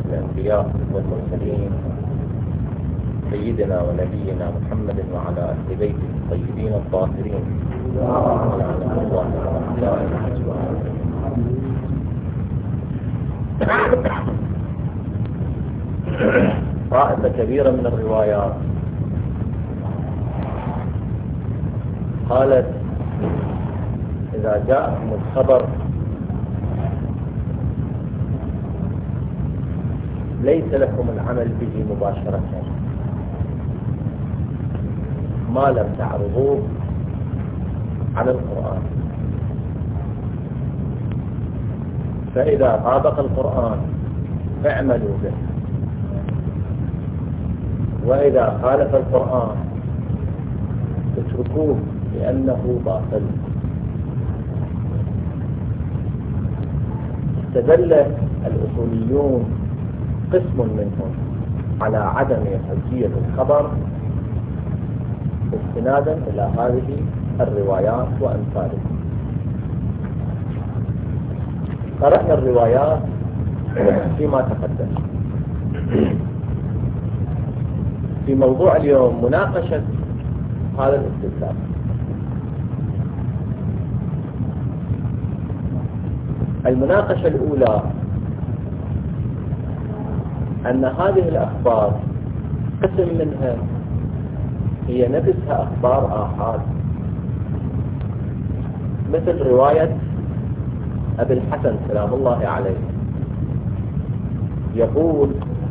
الأنبياء والمرسلين سيدنا ونبينا محمد وعلى أهل بيته الطيبين الطاهرين ولعنة الله وأعدائه أجمعين. طائفة كبيرة من الروايات قالت إذا جاءكم الخبر ليس لكم العمل به مباشرة ما لم تعرضوه على القرآن، فإذا طابق القرآن فاعملوا به، وإذا خالف القرآن اتركوه لأنه باطل. استدل الأصوليون قسم منهم على عدم حجية الخبر استنادا إلى هذه الروايات وأمثالها. قرأنا الروايات فيما تقدم. في موضوع اليوم مناقشة هذا الاستدلال. المناقشة الأولى أن هذه الأخبار قسم منها هي نفسها أخبار آحاد، مثل رواية أبي الحسن سلام الله عليه يقول: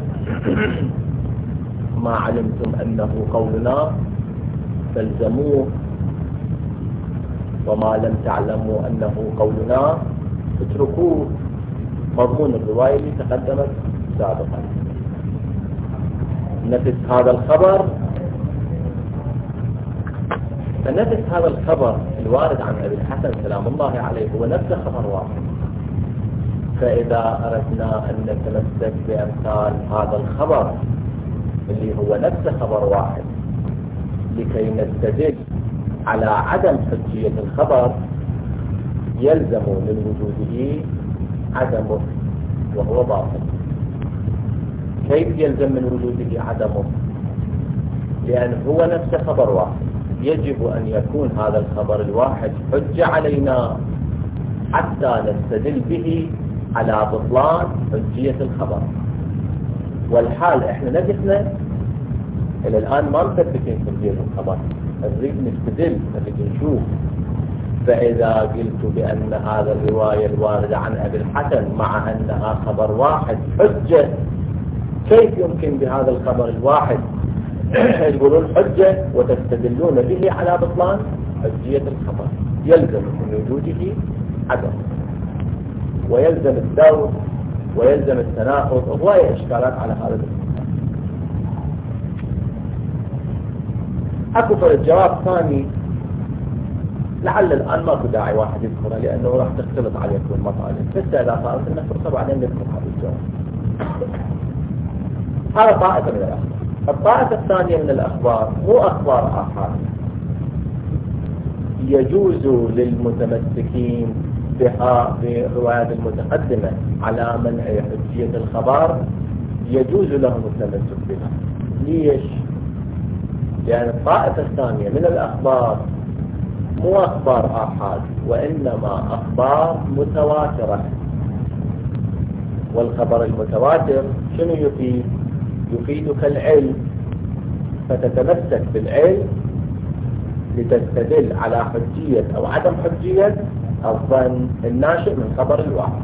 ما علمتم أنه قولنا فالزموه، وما لم تعلموا أنه قولنا اتركوه. مضمون الرواية اللي تقدمت سابقا. نفس هذا الخبر فنفس هذا الخبر الوارد عن أبي الحسن سلام الله عليه هو نفس خبر واحد. فإذا أردنا أن نتمسك بأمثال هذا الخبر اللي هو نفس خبر واحد لكي نستدل على عدم حجية الخبر، يلزم من وجوده عدمه وهو باطل. كيف يلزم من وجوده عدمه؟ لأن هو نفس خبر واحد، يجب أن يكون هذا الخبر الواحد حجة علينا حتى نستدل به على بطلان حجية الخبر. والحال احنا نجحنا إلى الآن ما مثبتين حجية الخبر، نريد نستدل، نريد نشوف. فإذا قلت بأن هذا الرواية الواردة عن أبي الحسن مع أنها خبر واحد حجة، كيف يمكن بهذا الخبر الواحد يقولون حجة وتستدلون به على بطلان حجية الخبر؟ يلزم من وجوده عدم، ويلزم الدور، ويلزم التناقض، وهواية إشكالات على هذا الأمر. أكثر الجواب ثاني لعل الآن ماكو داعي واحد يذكره لأنه راح تختلط عليكم المطالب، بس إذا صارت لنا فرصة بعدين نذكر هذا الجواب. هذا طائفة من الأخبار. الطائفة الثانية من الأخبار مو أخبار آحاد. يجوز للمتمسكين بها بالروايات المتقدمة على منع حجية الخبر، يجوز لهم التمسك بها. ليش؟ لأن الطائفة الثانية من الأخبار مو أخبار آحاد، وإنما أخبار متواترة. والخبر المتواتر شنو يفيد؟ يفيدك العلم، فتتمسك بالعلم لتستدل على حجية أو عدم حجية الظن الناشئ من خبر الواحد.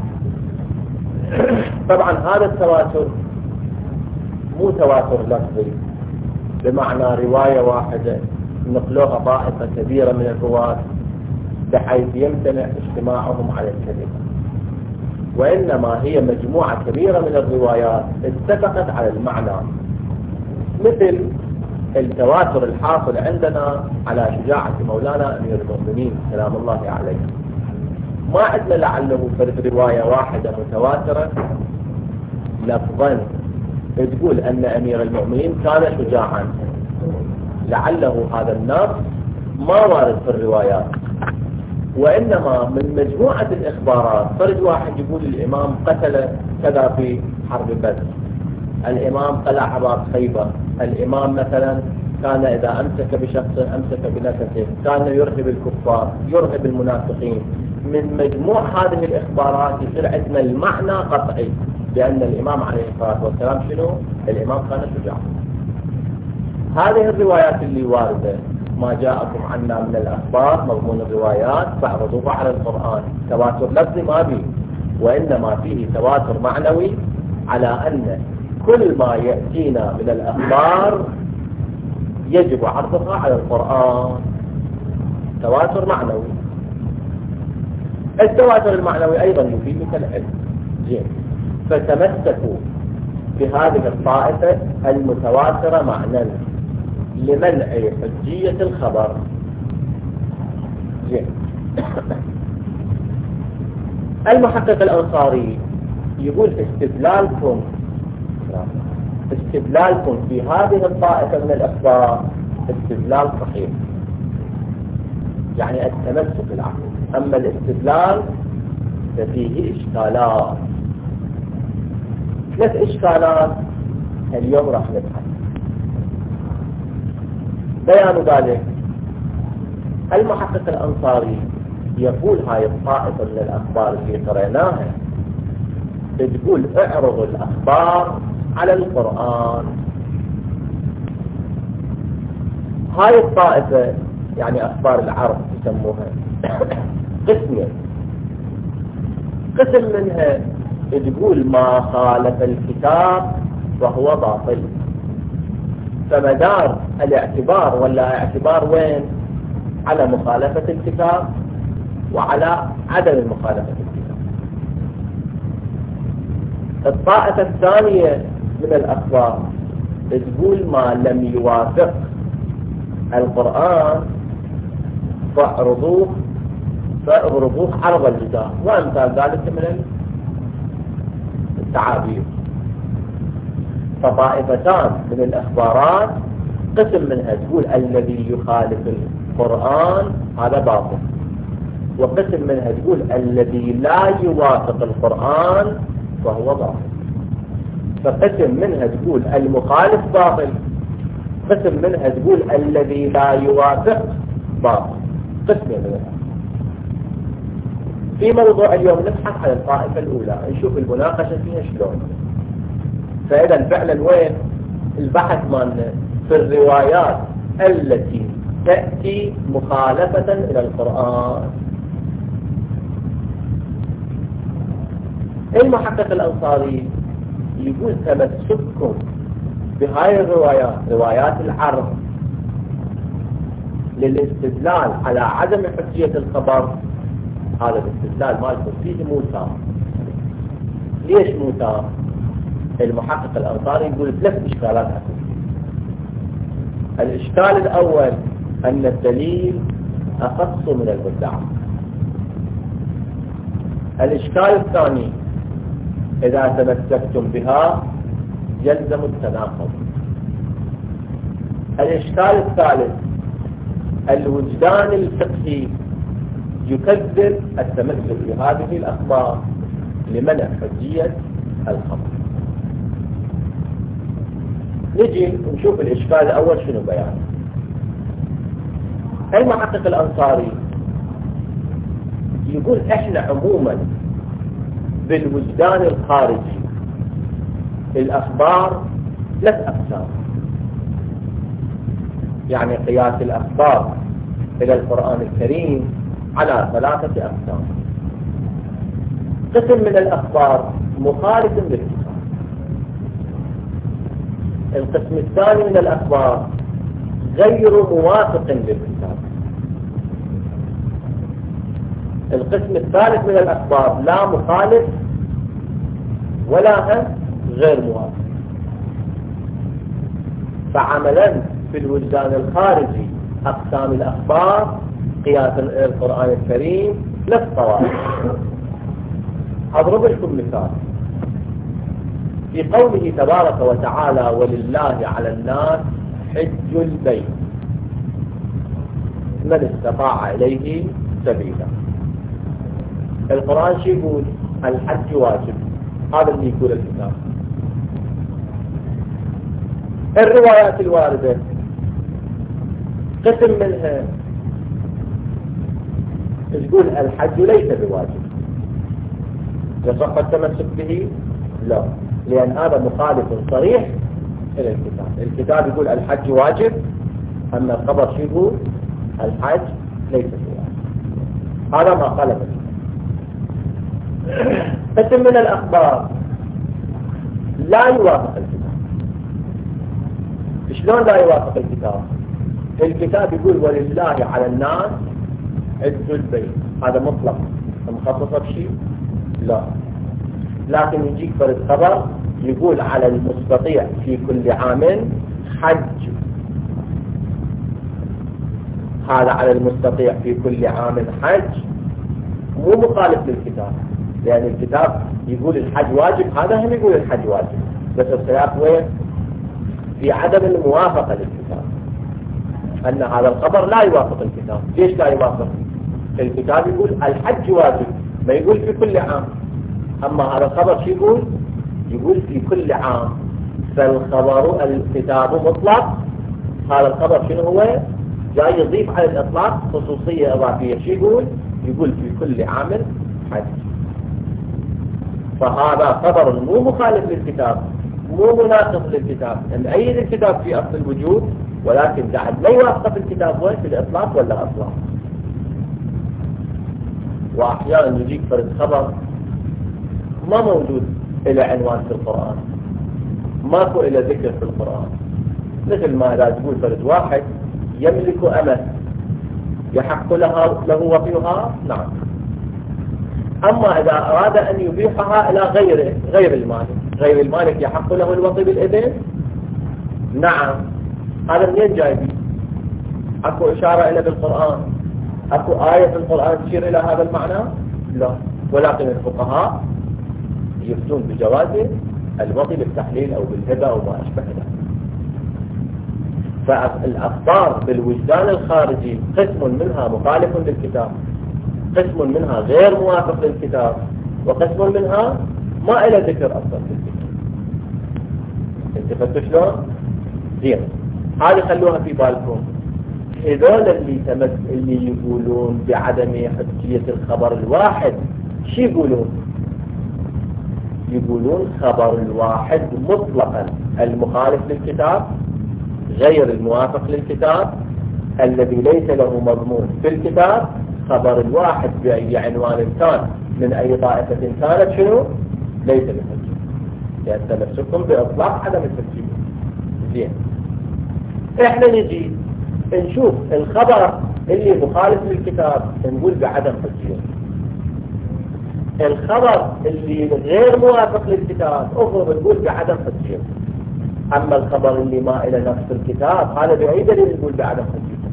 طبعا هذا التواتر مو تواتر لفظي بمعنى رواية واحدة نقلوها طائفة كبيرة من الرواة بحيث يمتنع اجتماعهم على الكذب، وإنما هي مجموعة كبيرة من الروايات اتفقت على المعنى، مثل التواتر الحاصل عندنا على شجاعة مولانا أمير المؤمنين سلام الله عليه. ما عندنا لعله فرد رواية واحدة متواترة لفظا تقول أن أمير المؤمنين كان شجاعا، لعله هذا النص ما وارد في الروايات، وإنما من مجموعة الإخبارات فرد واحد يقول الإمام قتل كذا في حرب بدر، الإمام قلع باب خيبر، الإمام مثلا كان إذا أمسك بشخص أمسك بنفسه، كان يرهب الكفار، يرهب المنافقين. من مجموع هذه الإخبارات يصير عندنا المعنى قطعي بأن الإمام عليه الصلاة والسلام شنو؟ الإمام كان شجاع. هذه الروايات اللي واردة ما جاءكم عنا من الأخبار مضمون الروايات فاعرضوها على القرآن. تواتر لفظي ما به، وإنما فيه تواتر معنوي على أن كل ما يأتينا من الأخبار يجب عرضها على القرآن. تواتر معنوي. التواتر المعنوي أيضا يفيدك العلم. زين، فتمسكوا بهذه الطائفة المتواترة معنى لمنع حجية الخبر. زين. المحقق الأنصاري يقول استدلالكم في هذه الطائفة من الأخبار استدلال صحيح، يعني التمسك العقل. أما الاستدلال ففيه إشكالات، 3 إشكالات اليوم راح نبحث بيان ذلك. المحقق الأنصاري يقول هاي الطائفة من الأخبار اللي قرأناها تقول اعرض الأخبار على القرآن. هاي الطائفة يعني أخبار العرب يسموها قسمين. قسم منها تقول ما خالف الكتاب وهو باطل، فمدار الاعتبار ولا اعتبار وين؟ على مخالفة الكتاب وعلى عدم مخالفة الكتاب. الطائفة الثانية من الأخبار تقول ما لم يوافق القرآن فاعرضوه عرض الجدار، وأمثال ذلك من التعابير. فطائفتان من الأخبارات قسم منها تقول الذي يخالف القرآن هذا باطل، وقسم منها تقول الذي لا يوافق القرآن فهو باطل. فقسم منها تقول المخالف باطل، قسم منها تقول الذي لا يوافق باطل. قسم منها. في موضوع اليوم نبحث عن الطائفة الأولى، نشوف المناقشة فيها شلون. فإذا فعلا وين البحث مالنا؟ في الروايات التي تأتي مخالفة إلى القرآن. المحقق الأنصاري يقول تمسككم بهاي الروايات، روايات العرب، للاستدلال على عدم حجية الخبر، هذا الاستدلال مالكم فيه موسى. ليش موسى؟ المحقق الأنصاري يقول 3 إشكالات أساسية. الإشكال الأول أن الدليل أخص من المدعى. الإشكال الثاني إذا تمسكتم بها يلزم التناقض. الإشكال الثالث الوجدان الفقهي يكذب التمسك بهذه الأخبار لمنع حجية الخبر. نجي نشوف الإشكال الأول شنو بيانه. المحقق الأنصاري يقول إحنا عموما بالوجدان الخارجي الأخبار 3 أقسام، يعني قياس الأخبار إلى القرآن الكريم على 3 أقسام. قسم من الأخبار مخالف للكتاب، القسم الثاني من الأخبار غير موافق للكتاب، القسم الثالث من الأخبار لا مخالف ولا هم غير موافق. فعملا في الوجدان الخارجي أقسام الأخبار قياسا إلى القرآن الكريم 3 طوائف. أضرب لكم مثال في قوله تبارك وتعالى ولله على الناس حج البيت من استطاع إليه سبيلا. القرآن شو يقول؟ الحج واجب، هذا اللي يقول الكتاب. الروايات الواردة قسم منها تقول الحج ليس بواجب، يصح التمسك به؟ لا، لأن هذا مخالف صريح إلى الكتاب. الكتاب يقول الحج واجب، أما الخبر شو يقول؟ الحج ليس بواجب. هذا ما قاله الكتاب. قسم من الأخبار لا يوافق الكتاب. شلون لا يوافق الكتاب؟ الكتاب يقول ولله على الناس حج البيت، هذا مطلق، مخصص بشيء؟ لا. لكن يجيك فرد خبر يقول على المستطيع في كل عام حج، هذا على المستطيع في كل عام حج مو مخالف للكتاب، لأن الكتاب يقول الحج واجب، هذا هم يقول الحج واجب، بس الخلاف وين؟ في عدم الموافقة للكتاب، أن هذا الخبر لا يوافق الكتاب. ليش لا يوافق؟ الكتاب يقول الحج واجب، ما يقول في كل عام، أما هذا الخبر شو يقول؟ يقول في كل عام. فالخبر الكتاب مطلق، هذا الخبر شنو هو؟ جاي يضيف على الإطلاق خصوصية إضافية. شو يقول؟ يقول في كل عام حج. فهذا خبر مو مخالف للكتاب، مو مناقض للكتاب، أن أيد الكتاب في أصل الوجود، ولكن بعد ما يوافق في الكتاب وين؟ في الإطلاق ولا أطلاق. وأحيانا يجيك فرد خبر ما موجود إلى عنوان في القرآن، ماكو إلى ذكر في القرآن، مثل ما لا تقول فرد واحد يملك أمة يحق له وفيها، نعم. أما إذا أراد أن يبيحها إلى غير المالك، غير المالك يحق له الوطي بالإذن، نعم. هذا منين جايبي؟ أكو إشارة إلى بالقرآن؟ أكو آية في القرآن تشير إلى هذا المعنى؟ لا. ولكن الفقهاء يفتون بجواز الوطي بالتحليل أو بالهبة أو ما أشبه ذلك. فالأخبار بالوجدان الخارجي قسم منها مخالف للكتاب، قسم منها غير موافق للكتاب، وقسم منها ما إلى ذكر أصلا في الكتاب. انتفتوا شلون؟ زين، هذه خلوها في بالكم. هذول اللي يقولون بعدم حجية الخبر الواحد شو يقولون؟ يقولون خبر الواحد مطلقا المخالف للكتاب، غير الموافق للكتاب، الذي ليس له مضمون في الكتاب، خبر الواحد بأي عنوان كان من أي طائفة كانت شنو؟ ليس بحجة، لأن تمسكهم بإطلاق عدم التسجيل. زين، احنا نجي نشوف الخبر اللي مخالف للكتاب نقول بعدم حجية، الخبر اللي غير موافق للكتاب افرض نقول بعدم حجية. أما الخبر اللي ما إلى نفس الكتاب هذا بأي دليل نقول بعدم حجية؟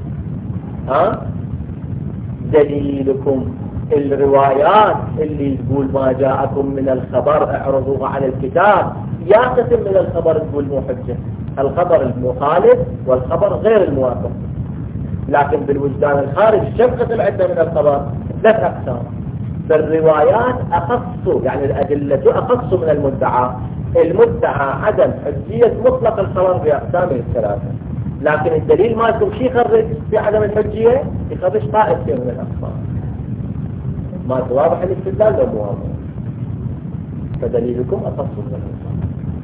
دليلكم الروايات اللي تقول ما جاءكم من الخبر اعرضوه على الكتاب، يا قسم من الخبر تقول مو حجة، الخبر المخالف والخبر غير الموافق. لكن بالوجدان الخارج كم قسم عندنا من الخبر؟ 3 أقسام. فالروايات أخص، يعني الأدلة أخص من المدعى. المدعى عدم حجية مطلق الخبر بأقسامه 3، لكن الدليل مالكم شي يخرج في عدم الحجية؟ يخرج طائفتين من الأقسام. ما واضح الاستدلال لو مو واضح؟ فدليلكم أخص من الأقسام.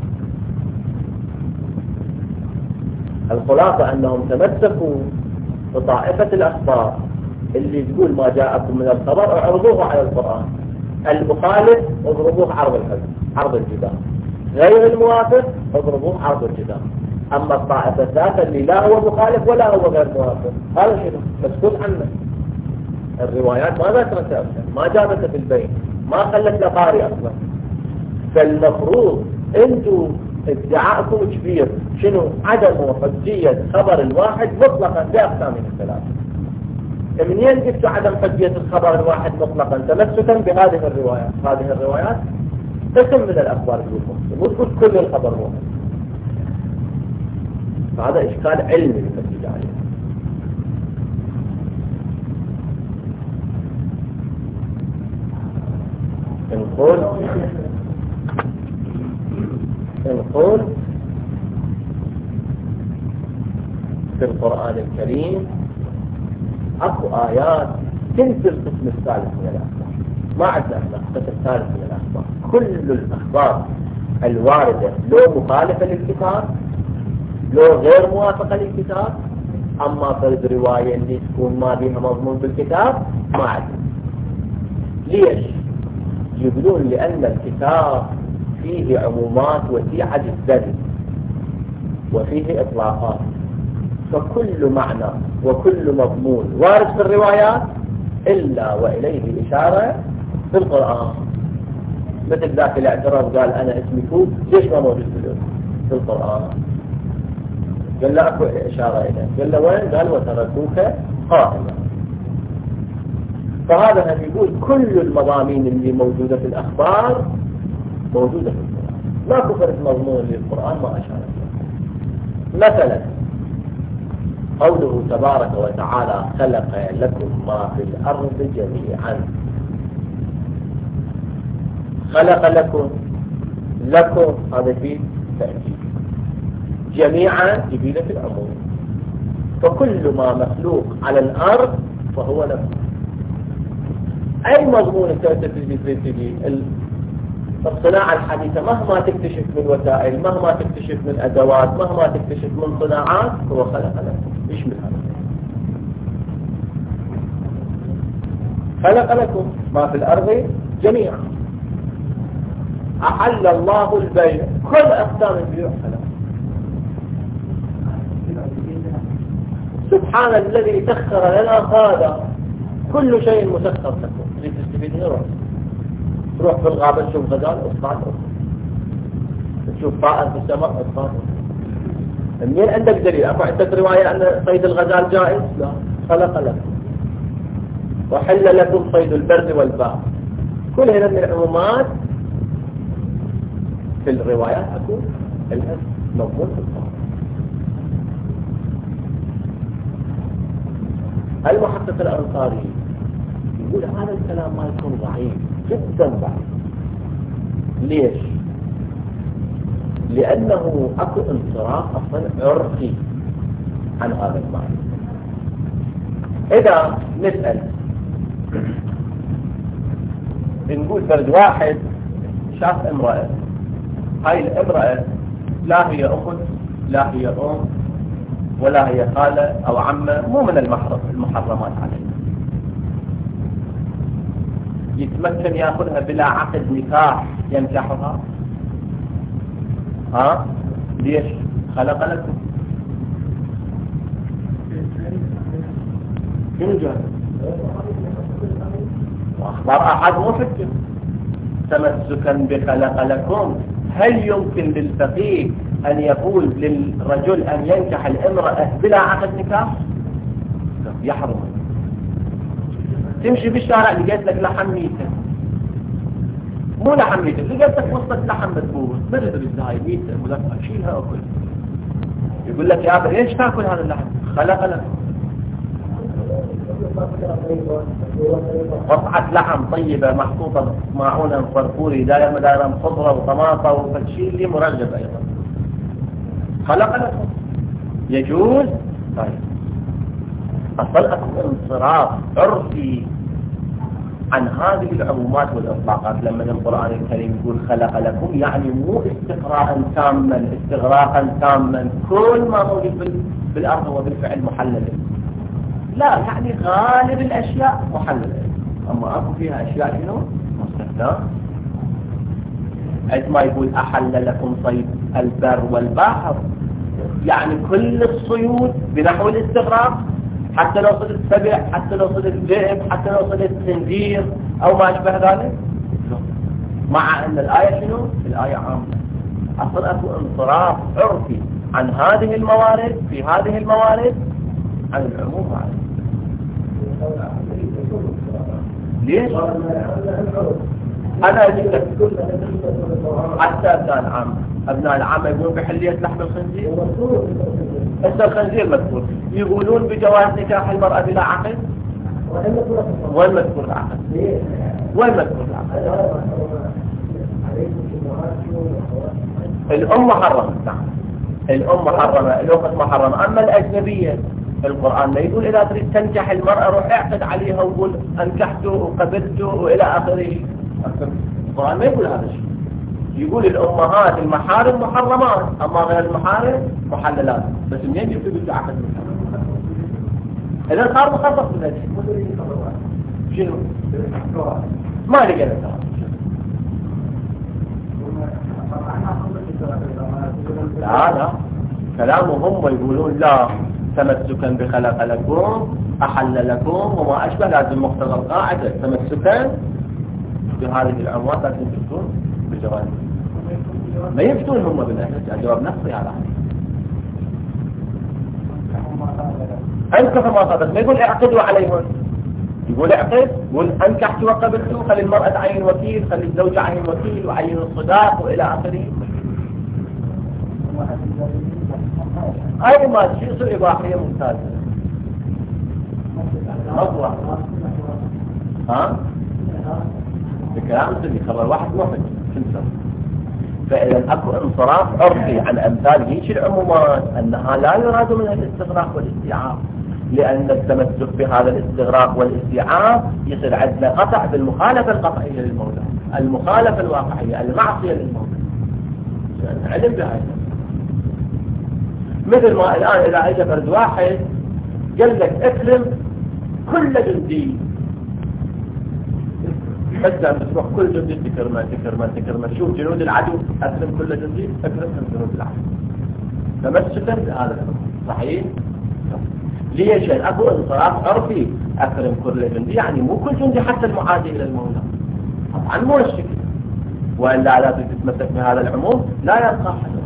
الخلاصة أنهم تمسكوا بطائفة الأخبار اللي تقول ما جاءكم من الخبر اعرضوه على القرآن، المخالف اضربوه عرض الجدار، غير الموافق اضربوه عرض الجدار. أما الطائفة الثالثة اللي لا هو مخالف ولا هو غير موافق، هذا شنو؟ مسكوت عنه. الروايات ما ذكرت أصلا، ما جابت في البيت، ما خلت لقاري أصلا. فالمفروض أنتم ادعاءكم كبير، شنو؟ عدم حجية خبر الواحد مطلقا بأقسامه 3. منين جبتوا عدم حجية الخبر الواحد مطلقا؟ تمسكا بهذه الروايات. هذه الروايات قسم من الأخبار تقول مسلم، وتقول كل الخبر واحد. هذا إشكال علمي بالنتيجة عليه. نقول القرآن الكريم اكو آيات تنفي القسم الثالث من الأخبار. ما عندنا احنا القسم الثالث من الأخبار، كل الأخبار الواردة لو مخالفة للكتاب لو غير موافقة للكتاب، أما فرد رواية اللي تكون ما بها مضمون بالكتاب ما عندنا. ليش؟ يقولون لأن الكتاب فيه عمومات وسيعة جدا وفيه إطلاقات، فكل معنى وكل مضمون وارد في الروايات إلا وإليه إشارة في القرآن. مثل ذاك الاعتراض قال أنا اسمي فوق، ليش ما موجود في القرآن؟ قال له أكو إشارة إليه. قال له وين؟ قال وتركوك قائما. فهذا هم يقول كل المضامين اللي موجودة في الأخبار موجودة في القرآن، ما كفرت مضمون للقرآن ما أشار إليه. مثلا قوله تبارك وتعالى خلق لكم ما في الأرض جميعا. خلق لكم هذا فيه تأكيد، جميعا يبيله في العموم، فكل ما مخلوق على الأرض فهو لكم. أي مضمون تأتي الصناعة الحديثة مهما تكتشف من وسائل، مهما تكتشف من أدوات، مهما تكتشف من صناعات، هو خلق لكم. يشمل هذا. خلق لكم ما في الأرض جميعا. أحل الله البيع، كل أقسام البيوع خلق. سبحان الذي سخر لنا هذا، كل شيء مسخر لكم لتستفيد منه. تروح في الغابة تشوف غزال اصطاد، تشوف طائر في السماء اصطاد. منين عندك دليل؟ اكو عندك رواية ان صيد الغزال جائز؟ لا. خلق لكم وحل لكم صيد البر والبحر. كل هذا من العمومات في الروايات اكو الهز موجود في القرآن. المحقق الأنصاري يقول هذا الكلام ما يكون ضعيف جدا ضعيف. ليش؟ لأنه أكو انصراف أصلا عرفي عن هذا المعنى. إذا نسأل نقول فرد واحد شاف امرأة، هاي الامرأة لا هي أخت لا هي أم ولا هي خالة أو عمة، مو من المحرمات عليه، يتمكن يأخذها بلا عقد نكاح ينكحها؟ ليش؟ خلق لكم. ينجح وأخبار أحد مو حجة. تمسكا بخلق لكم، هل يمكن للفقيه أن يقول للرجل أن ينكح الامرأة بلا عقد نكاح؟ يحرم. تمشي بالشارع لقيت لك لحم ميتة، مو لحم ميتة، لقيت لك وسط لحم مذبوح، ما تدري ازاي ميتة ولك اشيلها اكل. يقول لك يا ابا ليش تاكل هذا اللحم؟ خلق لك. قطعة لحم طيبة محطوطة معونة فرفوري دائما خضرة وطماطة وفتشيل لي مرغب ايضا. خلق لكم. يجوز؟ طيب أصل أكو انصراف عرفي عن هذه العمومات والإطلاقات. لما القرآن الكريم يقول خلق لكم يعني مو استقراء تاما استغراقا تاما كل ما موجود بالأرض هو بالفعل محلل، لا، يعني غالب الأشياء محللة، أما أكو فيها أشياء شنو؟ مستثنى. عندما يقول أحل لكم صيد البر والبحر يعني كل الصيود بنحو الاستغراق، حتى لو صدت سبع، حتى لو صدت ذئب، حتى لو صدت خنزير أو ما أشبه ذلك، مع أن الآية شنو؟ الآية عامة. أصلا أكو انصراف عرفي عن هذه الموارد في هذه الموارد عن العموم عليه. ليش؟ أنا أجيب لك حتى أبناء العامة، أبناء العامة يقولون بحلية لحم الخنزير. هسه الخنزير مذكور، يقولون بجواز نكاح المرأة بلا عقد. وين مذكور العقد؟ وين مذكور العقد؟ الأم محرمة، نعم، الأم محرمة، الأخت محرمة. أما الأجنبية القرآن ما يقول إذا تريد تنكح المرأة روح اعقد عليها وقول أنكحته وقبلته وإلى آخره. القرآن ما يقول هذا الشيء، يقول الأمهات المحارم محرمات، أما غير المحارم محللات. بس منين يبدو عقد إذا صار مخصص من هذا شنو؟ ما لقينا ترى. لا كلامهم هم يقولون لا تمسكا بخلق لكم أحل لكم وما أشبه، لازم مقتضى القاعدة تمسكا بهذه العنوان لازم تكون بالجوانب. ما يفتون هم بالأساس، الجواب نصي على أنكف ما صدق. ما يقول اعقدوا عليهم، يقول اعقد، يقول أنكحت وقبلت، خلي المرأة تعين وكيل، خلي الزوج عين وكيل وعين الصداق وإلى آخره. أي ما شيء إباحية ممتازة مطلع. بكلام سلي خبر واحد واحد تنسى. فإذا أكو انصراف عرفي عن أمثال هيك العمومات أنها لا يراد منها الاستغراق والاستيعاب، لأن التمسك بهذا الاستغراق والاستيعاب يصير عندنا قطع بالمخالفة القطعية للمولى، المخالفة الواقعية، المعصية للمولى. علم بهذا. مثل ما الآن إذا أجى فرد واحد قال لك اكرم كل جندي، حتى بتروح كل جندي تكرمه، شوف جنود العدو اكرم كل جندي، اكرم جنود العدو. تمسكا بهذا صحيح؟ ليش؟ اكو انصراف عرفي، اكرم كل جندي يعني مو كل جندي حتى المعادي الى المولى، طبعا مو الشكل، والا لا تتمسك بهذا العموم لا يبقى حد.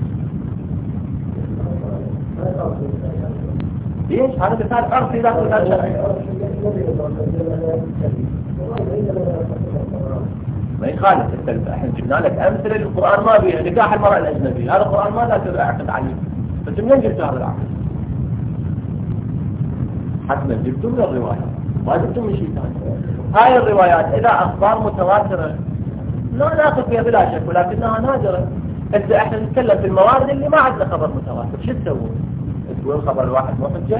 ليش؟ هذا مثال عرفي لا مثال شرعي. ما يخالف التلفة. احنا جبنا لك امثله للقران ما بيها نكاح المراه الاجنبيه، هذا القران ما لا تعقد عليه، بس منين جبتوا هذا العقد؟ حتما جبتوا من الروايات، ما جبتوا من شيء ثاني. هاي الروايات اذا اخبار متواتره لا ناخذ فيها بلا شك، ولكنها نادره. احنا نتكلم في الموارد اللي ما عندنا خبر متواتر، شو تسوون؟ تقول خبر الواحد مو حجه؟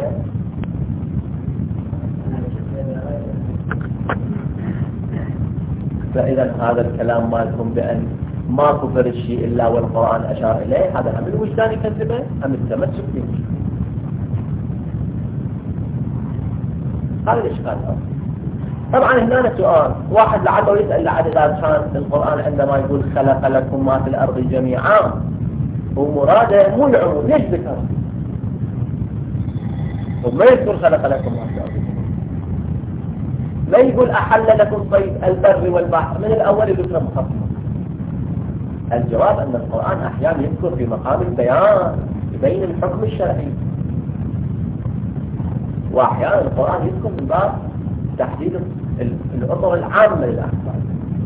فإذا هذا الكلام مالكم بأن ما كفر الشيء إلا والقرآن أشار إليه، هذا هم الوجدان يكذبه هم التمسك به. هذا الإشكال. طبعا هنا سؤال واحد لعله يسأل لعل إذا كان القرآن عندما يقول خلق لكم ما في الأرض جميعا ومراده مو العموم، ليش ذكر؟ وما يذكر خلق لكم ما في الأرض جميعا، ما يقول أحل لكم صيد البر والبحر من الأول ذكر مخصص. الجواب أن القرآن أحيانا يذكر في مقام البيان يبين الحكم الشرعي، وأحيانا القرآن يذكر من باب تحديد الأطر العامة للأحكام.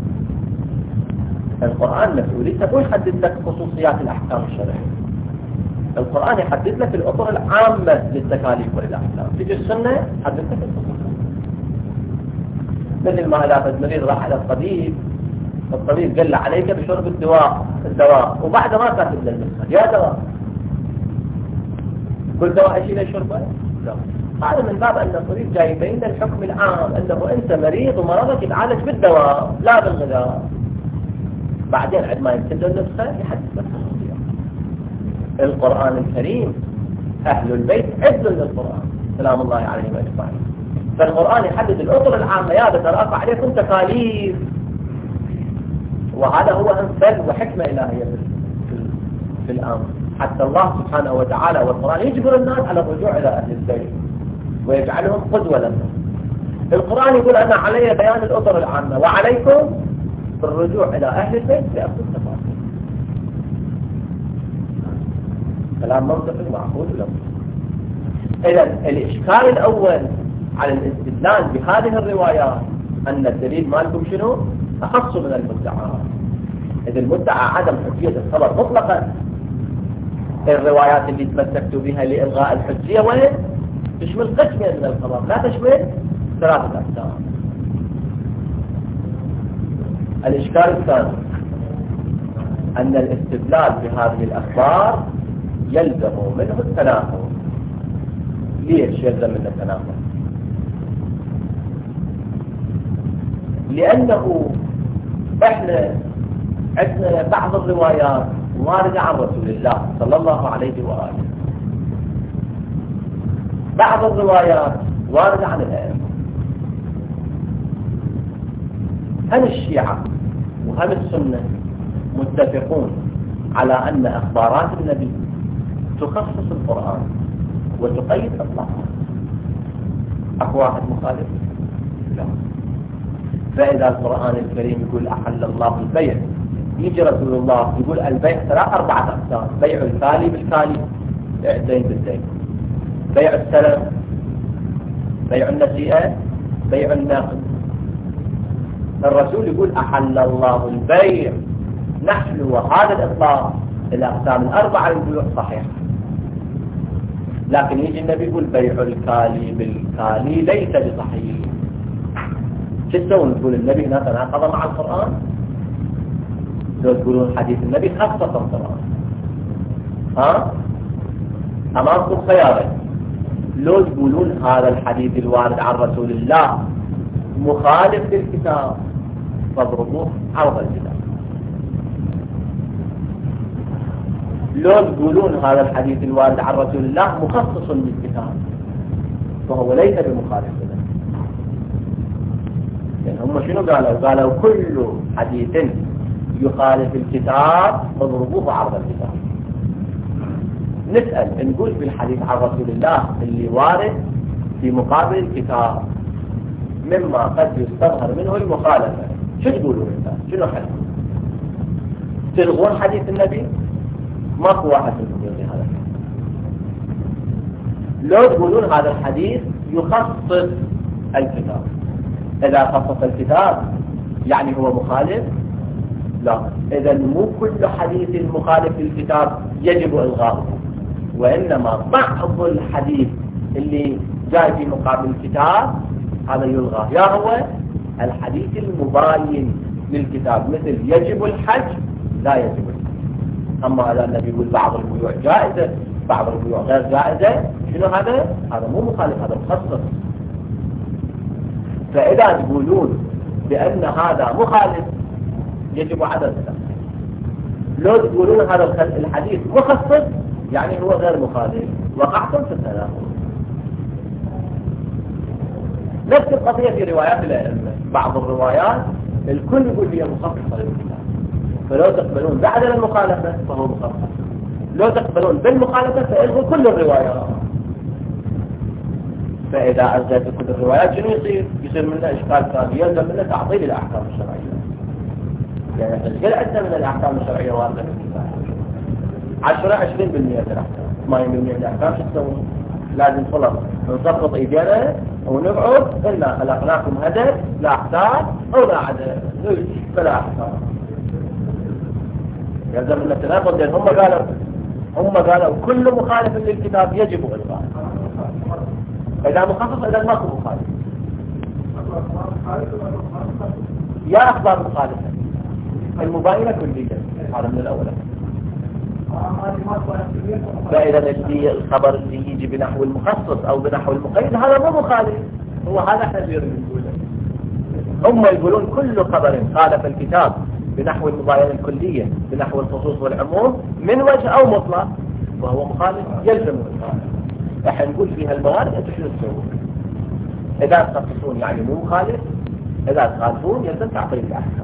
القرآن مسؤوليته مو يحدد لك خصوصيات الأحكام الشرعية، القرآن يحدد لك الأطر العامة للتكاليف والأحكام. تجي السنة تحدد لك الخصوصيات. مثل ما إذا مريض راح على الطبيب قال له عليك بشرب الدواء وبعد ما كاتب له المسخن يا دواء، كل دواء شيء له شربه؟ لا. هذا من باب أن الطبيب جاي يبين الحكم العام أنه أنت مريض ومرضك يتعالج بالدواء لا بالغذاء. بعدين عندما يكتب له النسخة يحدد لك الخصوصيات. القرآن الكريم أهل البيت عز للقرآن سلام الله عليهم أجمعين، فالقرآن يحدد الأطر العامة، يا بترافع عليكم تكاليف، وهذا هو أنفل وحكمة إلهية في الأمر. حتى الله سبحانه وتعالى والقرآن يجبر الناس على الرجوع إلى أهل البيت ويجعلهم قدوة لنا. القرآن يقول أنا علي بيان الأطر العامة وعليكم بالرجوع إلى أهل البيت لأخذ التفاصيل. كلام منطقي معقول له. إذا الإشكال الأول على الاستدلال بهذه الروايات أن الدليل مالكم شنو؟ أخص من المدعى. إذا المدعى عدم حجية الخبر مطلقا، الروايات اللي تمسكتوا بها لإلغاء الحجية وين؟ تشمل قسمين من الخبر، لا تشمل ثلاثة أقسام. الإشكال الثاني أن الاستدلال بهذه الأخبار يلزم منه التناقض. ليش يلزم منه التناقض؟ لأنه احنا عندنا بعض الروايات واردة عن رسول الله صلى الله عليه وآله، بعض الروايات واردة عن الأئمة. هم الشيعة وهم السنة متفقون على أن أخبارات النبي تخصص القرآن وتقيد إطلاقه. أكو واحد مخالف؟ لا. فإذا القرآن الكريم يقول أحل الله البيع، يجي رسول الله يقول البيع 4 أقسام: بيع الكالي بالكالي، بيع الدين بالدين، بيع السلم، بيع النسيئة، بيع النقد. الرسول يقول أحل الله البيع. نحن وهذا الإطلاق الأقسام 4 البيوع صحيح، لكن يجي النبي يقول بيع الكالي بالكالي ليس بصحيح. شو تسوون؟ نقول النبي هنا تناقض مع القرآن؟ لو تقولون حديث النبي خصص القرآن، أمامكم خيارين: لو تقولون هذا الحديث الوارد عن رسول الله مخالف للكتاب فاضربوه عرض الكتاب، لو تقولون هذا الحديث الوارد عن رسول الله مخصص للكتاب فهو ليس بمخالف له. يعني هم شنو قالوا؟ قالوا كل حديث يخالف الكتاب فاضربوه عرض الكتاب. نسأل نقول في الحديث عن رسول الله اللي وارد في مقابل الكتاب مما قد يستظهر منه المخالفة، شو تقولون انت؟ شنو حل؟ تلغون حديث النبي؟ ماكو واحد منكم يلغي هذا الحديث. لو تقولون هذا الحديث يخصص الكتاب، إذا خصص الكتاب يعني هو مخالف؟ لا. إذا مو كل حديث مخالف للكتاب يجب إلغاؤه، وإنما بعض الحديث اللي جاء في مقابل الكتاب هذا يلغى، يا هو الحديث المباين للكتاب، مثل يجب الحج لا يجب الحج. أما هذا النبي يقول بعض البيوع جائزة بعض البيوع غير جائزة، شنو هذا؟ هذا مو مخالف، هذا مخصص. فإذا تقولون بأن هذا مخالف يجب عدم التخصيص. لو تقولون هذا الحديث مخصص يعني هو غير مخالف، وقعتم في التناقض. نفس القضية في روايات الأئمة، بعض الروايات الكل يقول هي مخصصة للكتاب، فلو تقبلون بعد المخالفة فهو مخصص، لو تقبلون بالمخالفة فإلغوا كل الروايات. فإذا ألغيت كل الروايات شنو يصير؟ يصير منه إشكال ثاني، يلزم منه تعطيل الأحكام الشرعية. يعني تشغل عدة من الأحكام الشرعية واردة في الكتاب، 10-20% من الأحكام، 80% من الأحكام شو تسوون؟ لازم خلص نصفط إيدينا ونقعد إلا خلقناكم هدف لا أحكام أو لا عدل فلا أحكام. يلزم منه التناقض، لأن هم قالوا كل مخالف للكتاب يجب إلغاءه. إذا مخصص إذا ماكو مخالف. يا أخبار مخالفة المباينة كلية، هذا من الأول. فإذا الخبر اللي يجي بنحو المخصص أو بنحو المقيد هذا مو مخالف، هو هذا احنا نقوله. هم يقولون كل خبر خالف الكتاب بنحو المباينة الكلية بنحو الخصوص والعموم من وجه أو مطلق وهو مخالف يلزم المخالف. احنا نقول فيها الموارد انتم شنو تسوون؟ اذا تخصصون يعني مو مخالف، اذا تخالفون يلزم تعطيل الاحكام.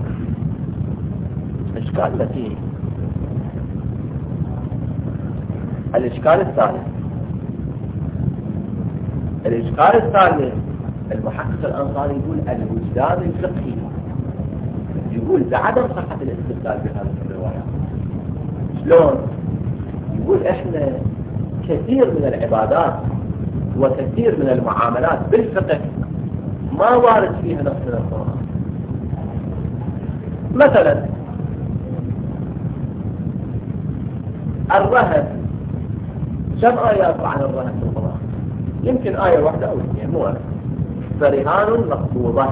الاشكال التي الاشكال الثالث المحقق الانصاري يقول الوجدان الفقهي، يقول بعدم صحة الاستدلال بهذه الروايات. شلون؟ يقول احنا كثير من العبادات وكثير من المعاملات بالفقه ما وارد فيها نص من القرآن. مثلا الرهن، كم آية أقرأ عن الرهن في القرآن؟ يمكن آية واحدة أو اثنين، مو أنا. فرهان مقبوضة،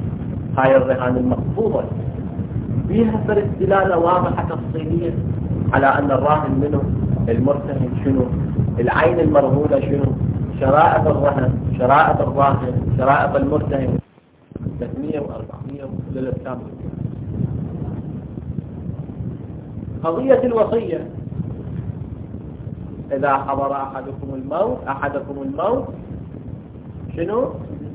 هاي الرهان المقبوضة فيها فرد دلالة واضحة تفصيلية على أن الراهن منه، المرتهن شنو، العين المرهونة شنو، شرائط الرهن، شرائط الراهن، شرائط المرتهن، 300 و400 للأحكام. قضية الوصية، إذا حضر أحدكم الموت شنو؟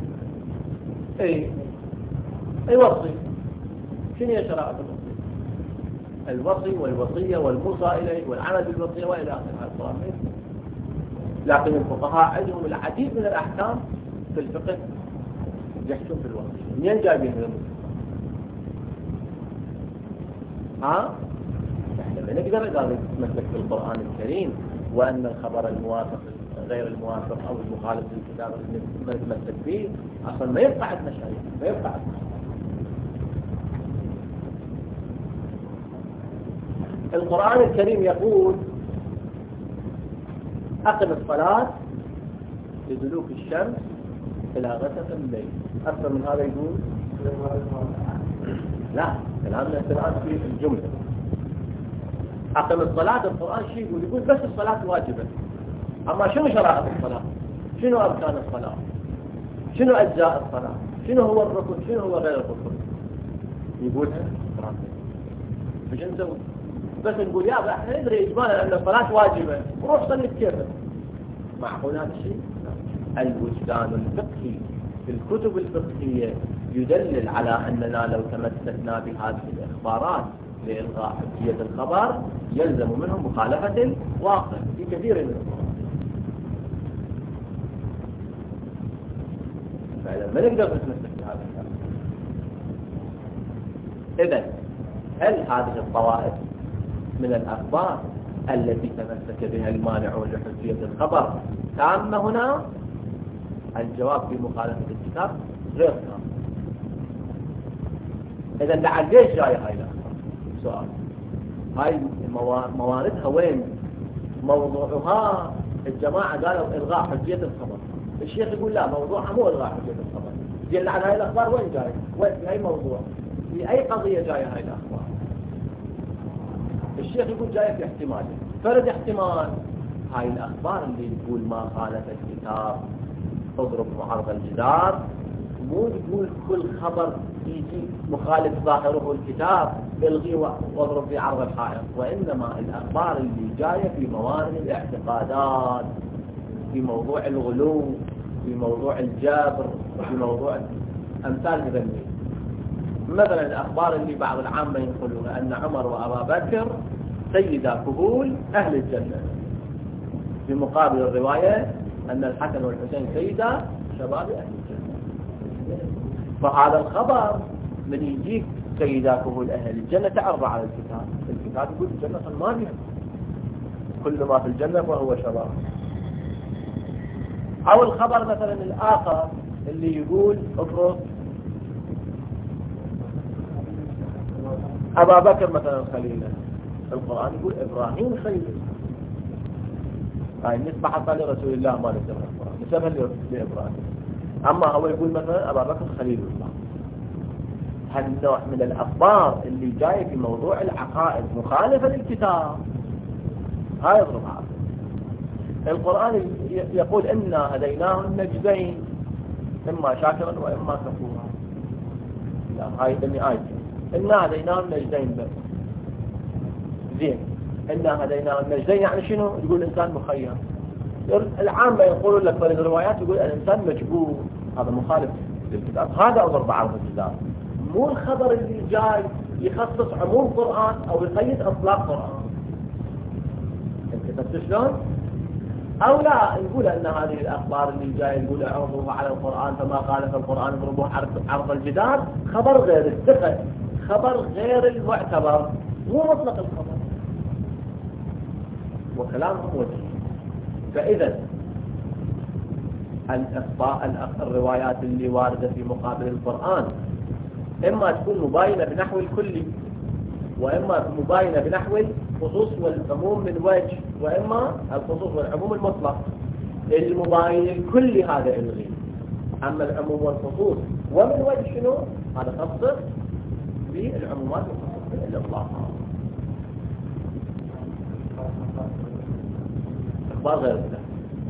يوصي. شنو هي شرائط الوصي والوصية والموصى إليه والعمل بالوصية وإلى آخره. لكن الفقهاء عندهم العديد من الأحكام في الفقه يحكم في الوصية. منين جايبين هذا؟ احنا ما نقدر إذا نتمسك بالقرآن الكريم وأن الخبر الموافق غير الموافق أو المخالف للكتاب اللي نتمسك به أصلا ما يبقى عندنا شيء، ما يبقى عندنا. القرآن الكريم يقول أقم الصلاة لدلوك الشمس إلى غسق الليل. أكثر من هذا يقول لا، كلامنا الآن في الجملة. أقم الصلاة، القرآن شيء يقول بس الصلاة واجبة. أما شنو شرائط الصلاة؟ شنو أركان الصلاة؟ شنو أجزاء الصلاة؟ شنو هو الركن؟ شنو هو غير الركن؟ يقولها مش نسوي بس نقول يا احنا ندري اجمالا ان الصلاه واجبه وروح صلي بكيفك. معقول هذا الشيء؟ الوجدان الفقهي في الكتب الفقهيه يدلل على اننا لو تمسكنا بهذه الاخبارات لالغاء حجيه الخبر يلزم منه مخالفه الواقع في كثير من الامور. فاذا ما نقدر نتمسك بهذا الكلام. اذا هل هذه الطوائف من الأخبار التي تمسك بها المانعون لحجية الخبر تامة هنا؟ الجواب في مخالفة الكتاب غير تام. إذا بعد ليش جاي هاي الأخبار؟ سؤال. هاي مواردها وين؟ موضوعها الجماعة قالوا إلغاء حجية الخبر. الشيخ يقول لا، موضوعها مو إلغاء حجية الخبر. جينا عن هاي الأخبار وين جاي؟ وين في أي موضوع؟ في أي قضية جاية هاي الأخبار؟ الشيخ يقول جاية في احتمال. فرد احتمال هاي الأخبار اللي تقول ما خالف الكتاب اضرب عرض الجدار، مو تقول كل خبر يجي مخالف ظاهره الكتاب الغي واضرب في عرض الحائط، وإنما الأخبار اللي جاية في موارد الاعتقادات، في موضوع الغلو، في موضوع الجبر، في موضوع أمثال هذا. مثلا الأخبار اللي بعض العامة ينقلون أن عمر وأبا بكر سيدا كهول أهل الجنة، في مقابل الرواية أن الحسن والحسين سيدا شباب أهل الجنة. فهذا الخبر من يجيك سيدا كهول أهل الجنة تعرض على الكتاب يقول الجنة صنمانية، كل ما في الجنة فهو شباب. أو الخبر مثلا الآخر اللي يقول افرض أبا بكر مثلا خليله، القرآن يقول إبراهيم خليله. هاي النسبة حتى لرسول الله ما نسبها القرآن، نسبها لإبراهيم. أما هو يقول مثلا أبا بكر خليل الله. هالنوع من الأخبار اللي جاي في موضوع العقائد مخالفة للكتاب هاي يضرب عقل. القرآن يقول إنا هديناه النجدين إما شاكرا وإما كفورا. لا هاي دمي آية. إنا هديناه النجدين بس زين. إنا هديناه النجدين يعني شنو؟ يقول الإنسان مخير. العامة يقولون لك في الروايات يقول الإنسان مجبور، هذا مخالف للكتاب. هذا أضرب عرض الكتاب، مو الخبر اللي جاي يخصص عموم قرآن أو يقيد أطلاق قرآن. انت شلون؟ أو لا نقول أن هذه الأخبار اللي جاي يقول عرضوها على القرآن فما خالف القرآن اضربوه عرض الجدار، خبر غير الثقة، خبر غير المعتبر، مو مطلق الخبر، وكلامهم وجه. فإذا الروايات اللي واردة في مقابل القرآن إما تكون مباينة بنحو الكلي، وإما مباينة بنحو الخصوص والعموم من وجه، وإما الخصوص والعموم المطلق. المباين الكلي هذا الغي، أما العموم والخصوص ومن وجه شنو؟ هذا خصص بالعمومات والخصوص بالإطلاق. أخبار غير متواترة.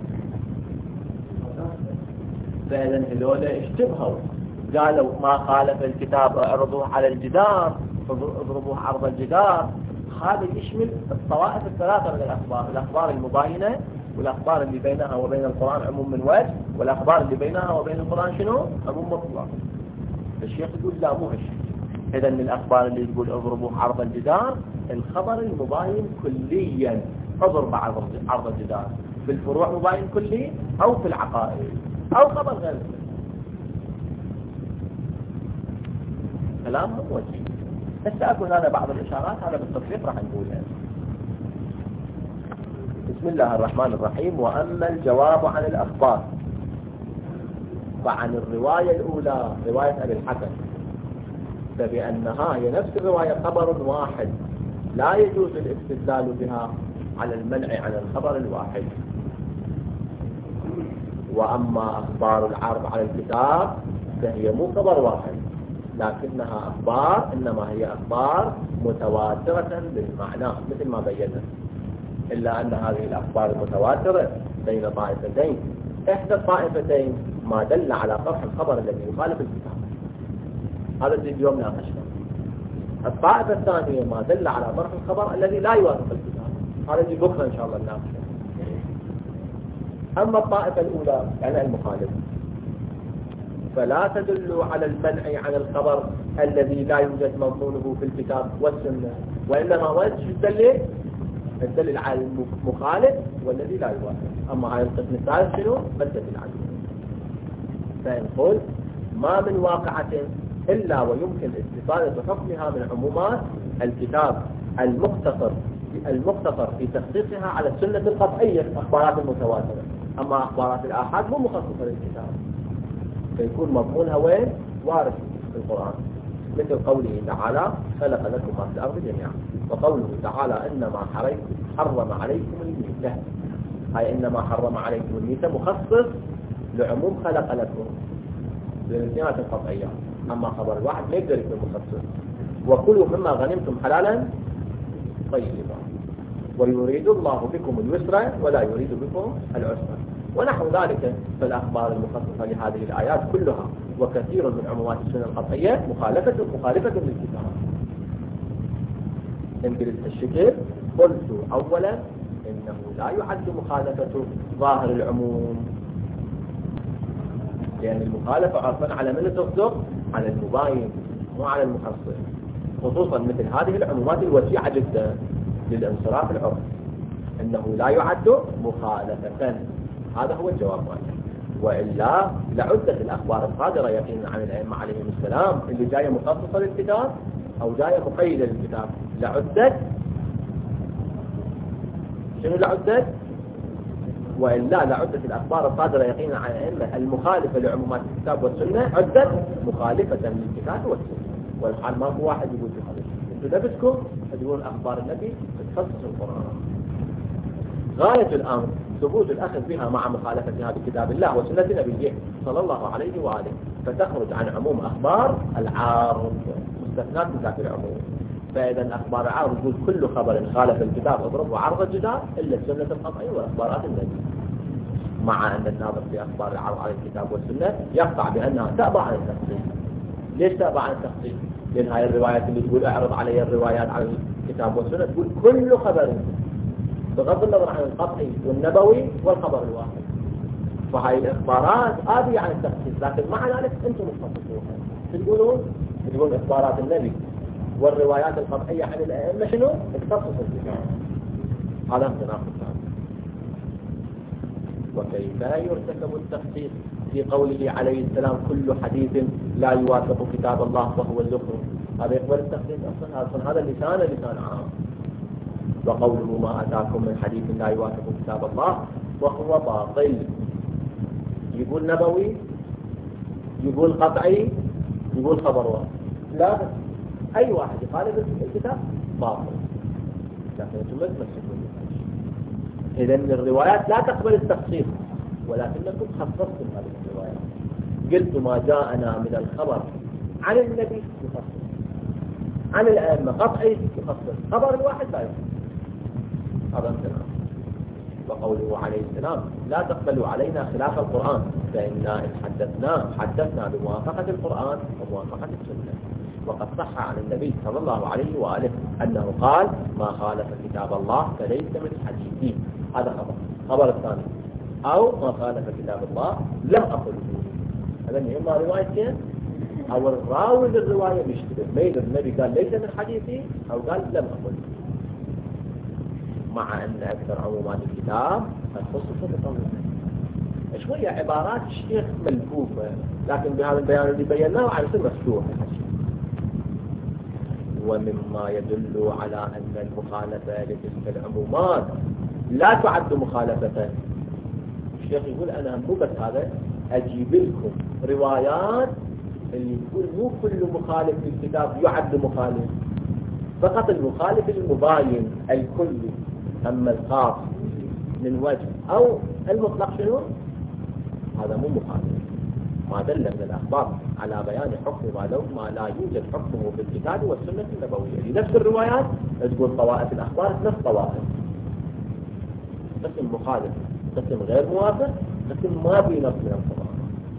فإذا هذول اشتبهوا، قالوا ما خالف الكتاب اعرضوه على الجدار، اضربوه عرض الجدار. هذا يشمل الطوائف الثلاثة من الأخبار المباينة، والأخبار اللي بينها وبين القرآن عموم من وجه، والأخبار اللي بينها وبين القرآن شنو؟ عموم مطلق. الشيخ يقول لا، مو هالشيء. إذا من الأخبار اللي يقول اضربوه عرض الجدار الخبر المباين كليا، اضرب عرض الجدار في الفروع مباين كلي أو في العقائد أو خبر غير كلام مو وجيه. هسه أكون أنا بعض الإشارات هذا بالتطبيق راح نقولها. بسم الله الرحمن الرحيم. وأما الجواب عن الأخبار فعن الرواية الأولى رواية أبي الحسن فبأنها هي نفس الرواية خبر واحد لا يجوز الاستدلال بها على المنع عن الخبر الواحد. وأما أخبار العرض على الكتاب فهي مو خبر واحد لكنها أخبار، إنما هي أخبار متواترة بالمعنى مثل ما بينا، إلا أن هذه الأخبار المتواترة بين طائفتين، إحدى الطائفتين ما دل على طرح الخبر الذي يخالف الكتاب، هذا اللي اليوم ناقشنا. الطائفة الثانية ما دل على طرح الخبر الذي لا يوافق الكتاب، هذا اللي بكرة إن شاء الله نناقشه. أما الطائفة الأولى يعني المخالف فلا تدل على المنع عن الخبر الذي لا يوجد مضمونه في الكتاب والسنة، وإنما وجه الدليل على المخالف والذي لا يوافق. أما هاي القسم الثالث شنو؟ بالدليل عليه. فإن قلت ما من واقعة إلا ويمكن استفادة حكمها من عمومات الكتاب المختصر في تخصيصها على السنة القطعية، الأخبارات المتواترة. أما أخبارات الآحاد مو مخصصة للكتاب، فيكون مضمونها وين؟ وارد في القرآن، مثل قوله تعالى خلق لكم ما في الأرض جميعا، وقوله تعالى إنما حرم عليكم الميتة. هاي إنما حرم عليكم الميتة مخصص لعموم خلق لكم للنسيانات القطعية. أما خبر الواحد ما يقدر يكون مخصص. وكلوا مما غنمتم حلالا طيبا ويريد الله بكم اليسر ولا يريد بكم العسر ونحو ذلك. فالأخبار المخصصة لهذه الآيات كلها وكثير من عمومات السنة القطعية مخالفة للكتاب. انجلس الشكل قلت أولا إنه لا يعد مخالفة ظاهر العموم، لأن المخالفة عرفا على من تصدق؟ على المباين مو على المخصص، خصوصا مثل هذه العمومات الوسيعة جدا للانصراف العرفي، إنه لا يعد مخالفة. هذا هو الجواب مالك. وإلا لعدت الأخبار الصادرة يقينا عن الأئمة عليهم السلام اللي جاية مخصصة للكتاب أو جاية مقيدة للكتاب، لعدت شنو لعدت؟ وإلا لعدت الأخبار الصادرة يقينا عن الأئمة المخالفة لعمومات الكتاب والسنة عدت مخالفة للكتاب والسنة. والحال ما هو واحد يقول في هذا الشيء، انتوا نفسكم تقولون أخبار النبي تخصص القرآن. غاية الأمر ثبوت الأخذ بها مع مخالفة هذا كتاب الله وسنة نبيه صلى الله عليه وآله، فتخرج عن عموم أخبار العارض مستثنات من ذات العموم. فإذا أخبار العارض يقول كل خبر خالف الكتاب اضربه عرض الجدار إلا السنة القطعية وأخبارات النبي، مع أن الناظر في أخبار العرض على الكتاب والسنة يقطع بأنها تأبى عن التخصيص. ليش تأبى عن التخصيص؟ لأن هاي الروايات اللي تقول اعرض علي الروايات على الكتاب والسنة تقول كل خبر بغض النظر عن القطعي والنبوي والخبر الواحد. فهاي الإخبارات آبية عن التخصيص، لكن مع ذلك أنتم مخصصوها. تقولون إخبارات النبي والروايات القطعية عن الأئمة شنو؟ تخصص الكتاب. هذا تناقض. وكيف يرتكب التخصيص في قوله عليه السلام كل حديث لا يوافق كتاب الله فهو الزخرف؟ هذا يقبل التخصيص أصلا هذا لسان عام. وقوله ما أتاكم من حديث لا يوافق كتاب الله وهو باطل، يقول نبوي، يقول قطعي، يقول خبر واحد، لا أي واحد يخالف الكتاب باطل. لكن أنتم ما تمسكون. إذن الروايات لا تقبل التخصيص، ولكنكم خصصتم هذه الروايات. قلت ما جاءنا من الخبر عن النبي يخصص، عن الأئمة قطعي يخصص، خبر الواحد لا يخصص. هذا مثلا وقوله عليه السلام لا تقبلوا علينا خلاف القرآن فإنا إن حدثنا بموافقة القرآن وموافقة السنة. وقد صح عن النبي صلى الله عليه وآله أنه قال ما خالف كتاب الله فليس من حديثي. هذا خبر الثاني. أو ما خالف كتاب الله لم أقله. هذا إما روايتين أو الراوي للرواية بيشتبه، ما يقدر النبي قال ليس من حديثي أو قال لم أقله. مع أن أكثر عمومات الكتاب الخصوص بطلع شوية عبارات الشيخ ملفوفة، لكن بهذا البيان اللي بيناه على سر مفتوح. ومما يدل على أن المخالفة لتلك العمومات لا تعد مخالفة. الشيخ يقول أنا مو بس هذا، أجيب لكم روايات اللي يقول مو كل مخالف للكتاب يعد مخالف، فقط المخالف المباين الكلي، أما الخاص من وجه أو المطلق شنو؟ هذا مو مخالف. ما دل من الأخبار على بيان حكم ما لا يوجد حكمه في الكتاب والسنة النبوية. لنفس الروايات تقول طوائف الأخبار نفس طوائف، قسم مخالف، قسم غير موافق، قسم ما في نفس من الطوائف.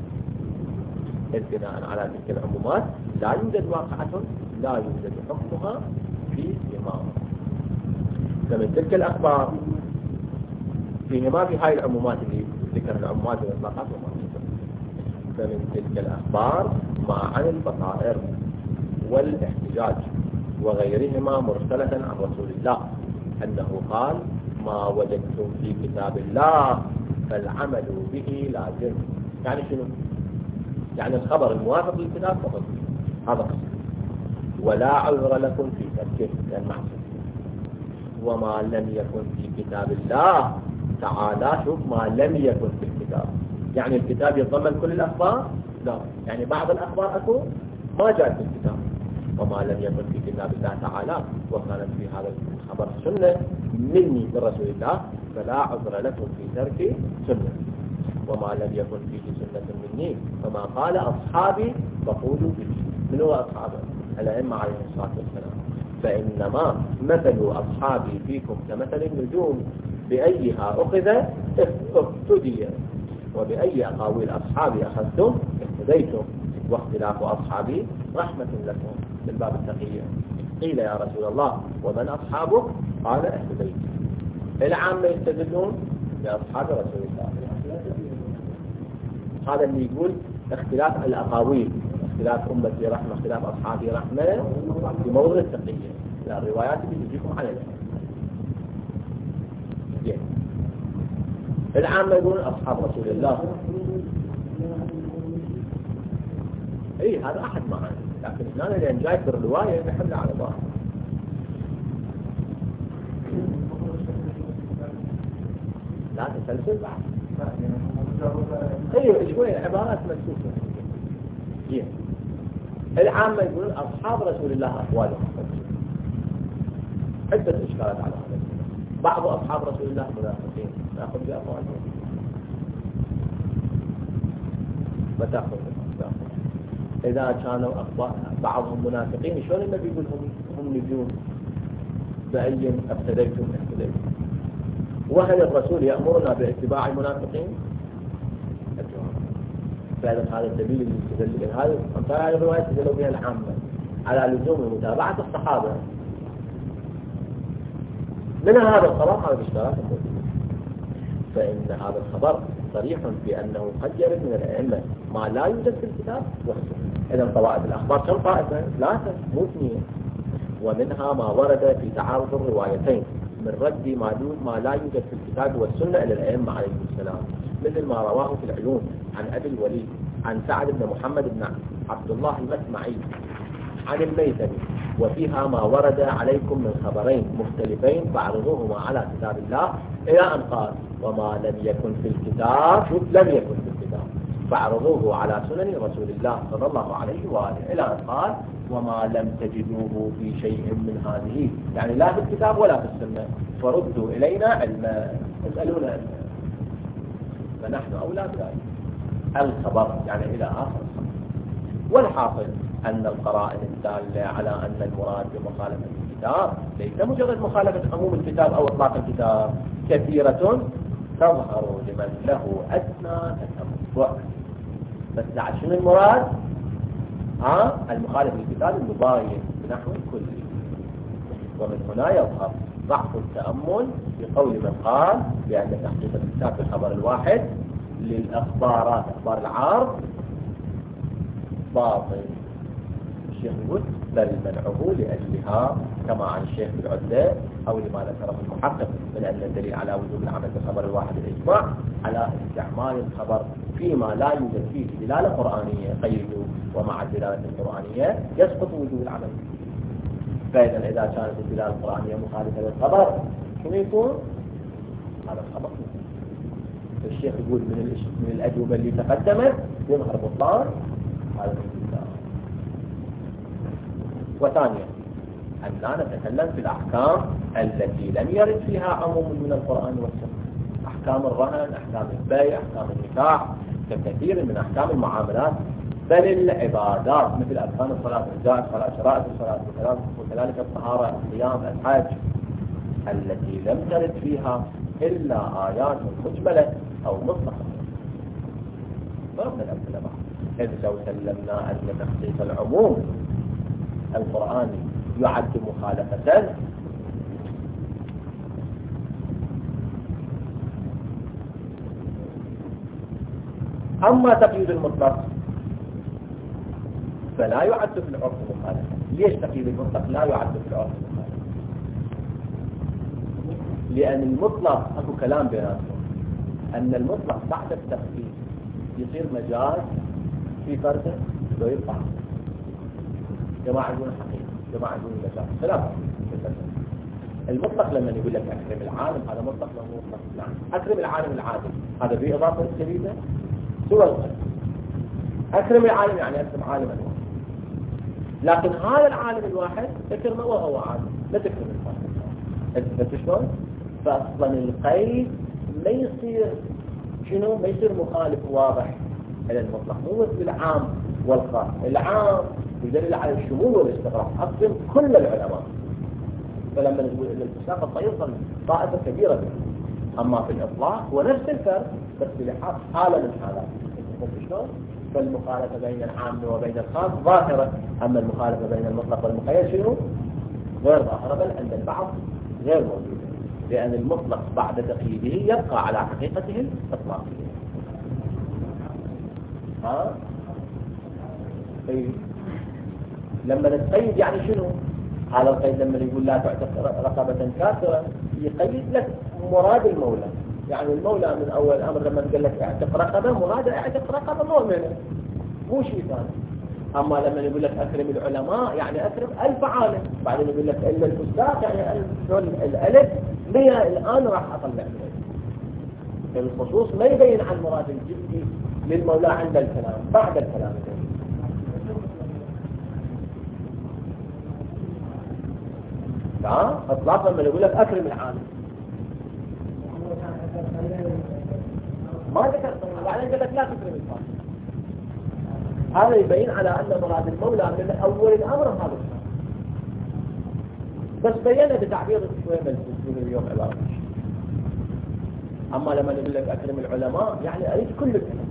بناء على تلك العمومات لا يوجد واقعة لا يوجد حكمها في إمام. فمن تلك الأخبار فيما في هاي العمومات اللي ذكر العمومات والإطلاقات وما فمن تلك الأخبار ما عن البصائر والاحتجاج وغيرهما مرسلة عن رسول الله أنه قال ما وجدتم في كتاب الله فالعمل به لازم. يعني شنو؟ يعني الخبر الموافق للكتاب فقط، هذا قصد. ولا عذر لكم في تركه لأن معصية. وما لم يكن في كتاب الله تعالى، شوف ما لم يكن في الكتاب، يعني الكتاب يتضمن كل الأخبار؟ لا، يعني بعض الأخبار أكو ما جاءت في الكتاب. وما لم يكن في كتاب الله تعالى وكانت في هذا الخبر سنة مني من رسول الله فلا عذر لكم في ترك سنة. وما لم يكن فيه سنة مني فما قال أصحابي فقولوا به. من هو أصحابه؟ الأئمة عليهم الصلاة والسلام. فإنما مثل أصحابي فيكم كمثل النجوم بأيها أخذ افتدي وبأي أقاويل أصحابي أخذتم اهتديتم واختلاف أصحابي رحمة لكم. من باب التقية. قيل يا رسول الله ومن أصحابك؟ قال اهتديت. العامة يستدلون بأصحاب رسول الله. هذا اللي يقول اختلاف الأقاويل، اختلاف أمتي رحمة، اختلاف أصحابي رحمة في موضوع التقية. لا، الروايات اللي تجيكم عليها. العامة يقولون أصحاب رسول الله. إيه هذا أحد معاني، لكن هنا لأن جاي في الرواية يحمل على ظاهر. لا تسلسل بعد. ايوه شوية عبارات مكتوبة. العامة يقولون أصحاب رسول الله أقوالهم عدة إشكالات على هذا. بعض أصحاب رسول الله منافقين، نأخذ بأقوالهم. بتأخذ إذا كانوا بعضهم منافقين شلون النبي يقول هم نجوم بأي ابتديتم اهتديتم؟ وهل الرسول يأمرنا باتباع المنافقين؟ فعلا هذا الدليل اللي يستدل هذا هذه الرواية تدلوا بها العامة على لزوم متابعة الصحابة. من هذا الخبر هذا الإشكالات الموجودة. فإن هذا الخبر صريح في أنه قد يرد من الأئمة ما لا يوجد في الكتاب والسنة. إذا طوائف الأخبار كم طائفة؟ 3 مو 2. ومنها ما ورد في تعارض الروايتين من رد ما لا يوجد في الكتاب والسنة إلى الأئمة عليهم السلام، مثل ما رواه في العيون عن أبي الوليد عن سعد بن محمد بن عبد الله المسمعي عن الميثمي، وفيها ما ورد عليكم من خبرين مختلفين فاعرضوهما على كتاب الله إلى أن قال وما لم يكن في الكتاب لم يكن في الكتاب فاعرضوه على سنن رسول الله صلى الله عليه وآله إلى أن قال وما لم تجدوه في شيء من هذه، يعني لا في الكتاب ولا في السنة، فردوا إلينا علما، اسألونا علما، فنحن أولى بذلك. الخبر يعني إلى آخر الخبر. والحاصل أن القرائن الدالة على أن المراد بمخالفة الكتاب ليس مجرد مخالفة عموم الكتاب أو إطلاق الكتاب، كثيرة تظهر لمن له أدنى تتبع. بس لعل شنو المراد؟ المخالف للكتاب المباين بنحو الكلي. ومن هنا يظهر ضعف التأمل في قول من قال بأن تحقيق الكتاب بالخبر الواحد للأخبارات أخبار العارض باطل. الشيخ يقول بل منعه لأجلها كما عن الشيخ بالعدة أو لما ذكره المحقق من أن الدليل على وجوب العمل بالخبر الواحد الإجماع على استعمال الخبر فيما لا يوجد فيه دلالة قرآنية قيدوا ومع الدلالة القرآنية يسقط وجوب العمل. فإذا إذا كانت الدلالة القرآنية مخالفة للخبر شنو يكون؟ هذا الخبر. الشيخ يقول من الأجوبة اللي تقدمت يظهر بطلان هذا الكتاب. وثانيا أننا نتكلم في الأحكام التي لم يرد فيها عموم من القرآن والسنة، أحكام الرهن، أحكام البيع، أحكام النكاح، كثير من أحكام المعاملات، بل العبادات مثل أركان الصلاة، الزكاة، الصلاة، شرائط الصلاة، وكذلك الطهارة، الصيام، الحج، التي لم ترد فيها إلا آيات مجملة أو مطلقة. ضربنا الأمثلة بعض. إذ لو سلمنا أن تخصيص العموم القرآني يعد مخالفة أما تقييد المطلق فلا يعد في العرف مخالفة. ليش تقييد المطلق لا يعد في العرف مخالفة؟ لأن المطلق أكو كلام بيناتهم أن المطلق بعد التخصيص يصير مجاز في فرده لو يبقى جماعة يقولون حقيقة، جماعة يقولون مجاز، ثلاثة. المطلق لما يقول لك أكرم العالم هذا مطلق له مطلق. نعم. أكرم العالم العادل هذا به إضافة جديدة سوى القلب. أكرم العالم يعني أكرم عالما واحد، لكن هذا العالم الواحد اكرمه وهو عالم، لا تكرم الواحد. أنت شلون؟ فأصلا القيد ما يصير شنو؟ ما يصير مخالف واضح إلى المطلق، مو مثل العام والخاص. العام يدل على الشمول والاستغراق أصلا كل العلماء، فلما نقول إن الاتساق فيصل طائفة كبيرة منه. أما في الإطلاق هو نفس الفرق بس بلحاظ حالة من حالات. شلون؟ فالمخالفة بين العام وبين الخاص ظاهرة، أما المخالفة بين المطلق والمقيد شنو؟ غير ظاهرة، بل عند البعض غير موجودة، لأن المطلق بعد تقييده يبقى على حقيقته الإطلاقية. لما نتقيد يعني شنو؟ هذا القيد لما يقول لا تعتق رقبة كافرة يقيد لك مراد المولى. يعني المولى من أول أمر لما قال لك اعتق رقبة مراد اعتق رقبة مؤمنة، مو شيء ثاني. أما لما يقول لك أكرم العلماء يعني أكرم 1000 عالم، بعدين يقول لك إلا الفساق يعني الألف 100 الآن راح أطلع منه. الخصوص ما يبين عن مراد الجدي للمولى عند الكلام بعد الكلام. اطلاقا لما يقول لك اكرم العالم ما ذكر، بعدين قال لك لا تكرم الفاضل. هذا يبين على ان مراد المولى من اول الامر هذا الشيء، بس بينه بتعبير شويه ملفوف اليوم عباره. اما لما يقول لك اكرم العلماء يعني اريد كل الكلام.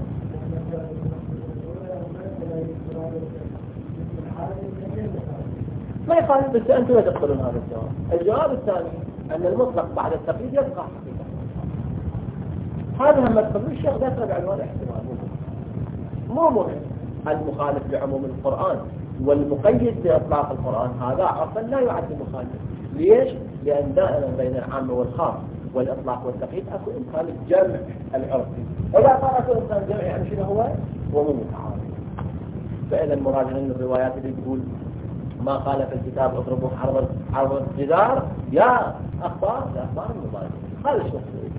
ما يخالف، بس أنتم لا تقبلون هذا الجواب. الجواب الثاني أن المطلق بعد التقييد يبقى حقيقة. هذا هم تقبل الشيخ ذكر بعنوان احتمال مو مهم. المخالف لعموم القرآن والمقيد بإطلاق القرآن هذا عرفا لا يعد مخالف. ليش؟ لأن دائما بين العام والخاص والإطلاق والتقييد أكو إمكان الجمع العرفي. إذا قال أكو إمكان الجمع يعني شنو هو؟ ومو متعارض. فإذا المراد من الروايات اللي تقول ما قال في الكتاب اضربوا حرب الجدار يا أخبار المبارك، هذا الشيء.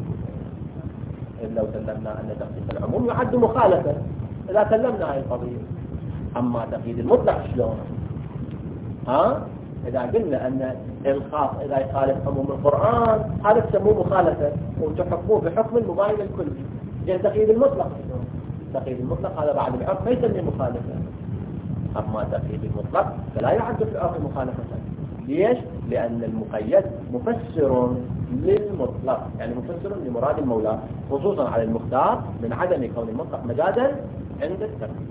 لو سلمنا أن تخصيص العموم يعد مخالفة إذا سلمنا هذه القضية. أما تقييد المطلق شلون؟ إذا قلنا أن الخاص إذا يخالف عموم القرآن هذا تسموه مخالفة وتحكموه بحكم المباين الكلي. جاء تقييد المطلق شلون؟ تقييد المطلق هذا بعد العرف ما يسميه مخالفة. أما تقييد المطلق فلا يعد في العرف مخالفة. ليش؟ لأن المقيد مفسر للمطلق، يعني مفسر لمراد المولى، خصوصا على المختار من عدم كون المطلق مجازا عند الترتيب.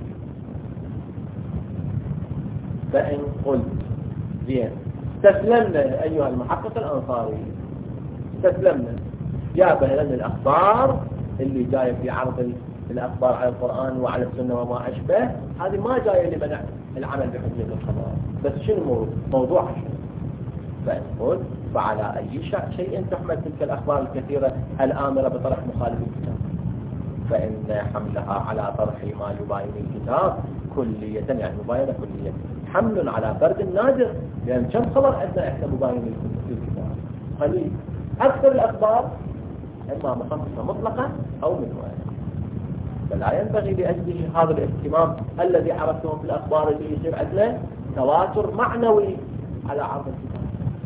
فإن قلت زين استسلمنا أيها المحقق الأنصاري، استسلمنا، جاب لنا الأخبار اللي جاية في عرض الأخبار على القرآن وعلى السنة وما أشبه، هذه ما جاية لمنع العمل بحجة الخبر، بس شنو موضوع شنو؟ فإن قلت فعلى أي شيء تحمل تلك الأخبار الكثيرة الآمرة بطرح مخالف الكتاب، فإن حملها على طرح ما يباين الكتاب كلية، يعني مباينة كلية، حمل على فرد نادر، لأن كم خبر عندنا إحنا مباين الكتاب؟ قليل. أكثر الأخبار إما مخصصة مطلقة أو مجموعة، فلا ينبغي لأجله هذا الاهتمام الذي عرفتهم في الأخبار اللي يصير عندنا تواتر معنوي على عرض الكتاب.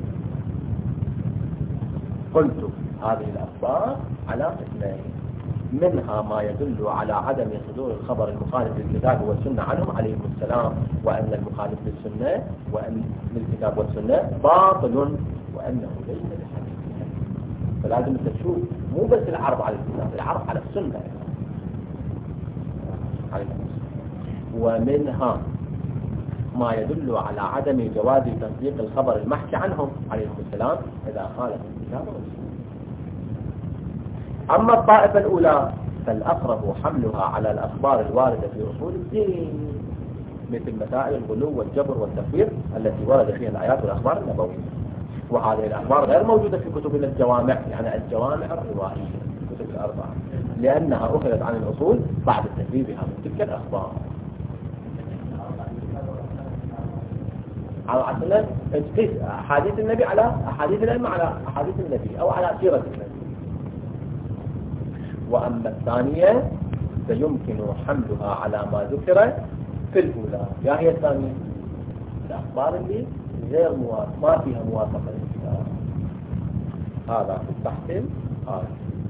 قلت هذه الأخبار على اثنين، منها ما يدل على عدم صدور الخبر المخالف للكتاب والسنة عنهم عليهم السلام، وأن المخالف للسنة وأن للكتاب والسنة باطل وأنه ليس بحديث. فلازم تشوف مو بس العرض على الكتاب، العرض على السنة عليهم السلام. ومنها ما يدل على عدم جواز تصديق الخبر المحكي عنهم عليهم السلام إذا خالف الكتاب والسنة. أما الطائفة الأولى فالأقرب حملها على الأخبار الواردة في أصول الدين، مثل مسائل الغلو والجبر والتكفير التي ورد فيها الآيات والأخبار النبوية، وهذه الأخبار غير موجودة في كتبنا الجوامع، يعني الجوامع الروائية كتب الأربعة، لأنها أخذت عن الأصول بعد تكذيبها من تلك الأخبار. على أصلا تقيس أحاديث النبي على أحاديث الأئمة على أحاديث النبي أو على سيرة النبي. وأما الثانية فيمكن حملها على ما ذكر في الأولى. يا هي الثانية الأخبار اللي غير ما فيها موافقة للكتاب، هذا في البحث هذا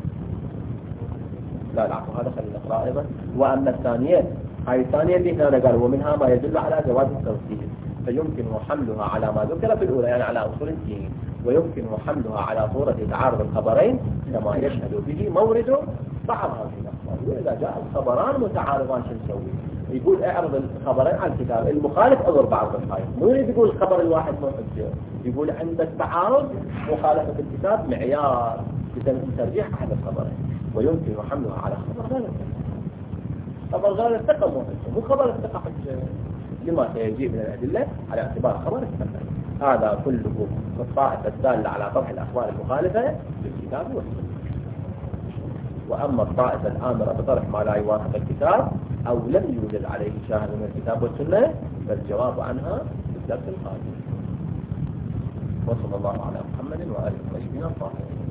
لا هذا خلينا نقرأ أيضا. وأما الثانية، هاي الثانية اللي هنا قال ومنها ما يدل على جواز التوثيق، فيمكن حملها على ما ذكر في الأولى يعني على أصول الدين، ويمكن حملها على صورة تعارض الخبرين كما يشهد به مورد بعض هذه الأخبار. وإذا جاء الخبران متعارضان شو نسوي؟ يقول اعرض الخبرين على الكتاب، المخالف اضرب بعض الخايف، مو يقول الخبر الواحد مو حجة، يقول عندك تعارض مخالفة الكتاب معيار لترجيح أحد الخبرين، ويمكن حملها على خبر غير الثقة. خبر غير الثقة مو حجة، مو خبر الثقة حجة لما سيجيب من الأدلة على اعتبار خبر الثقة. هذا كله الطائفة الدالة على طرح الأخبار المخالفة للكتاب والسنة. وأما الطائفة الآمرة بطرح ما لا يوافق الكتاب أو لم يوجد عليه شاهد من الكتاب والسنة فالجواب عنها في الدرس القادم. وصلى الله على محمد وآله الطيبين الطاهرين.